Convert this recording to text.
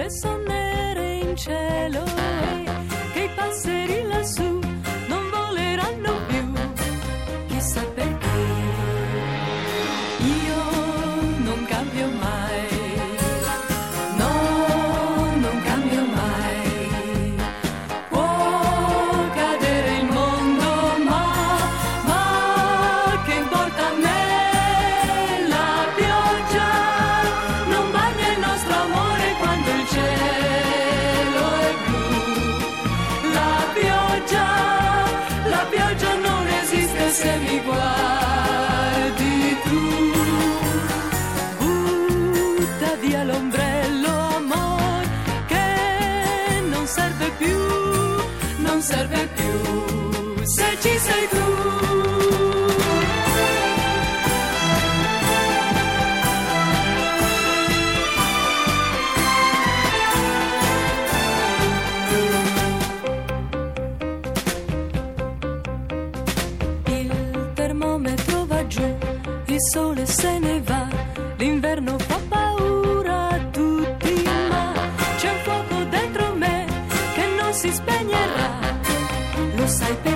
che son nere in cielo e che i passeri lassù non voleranno più, chissà perché. Io non cambio mai, no, non cambio mai. Può cadere il mondo, ma che importa a me? La pioggia non bagna il nostro amore quando il cielo è blu. La pioggia non esiste se mi guardi tu. Butta via l'ombrello, amor, che non serve più, non serve più se ci sei tu. Il termometro va giù, il sole se ne va, l'inverno fa paura a tutti, ma c'è un fuoco dentro me che non si spegnerà, lo sai perché?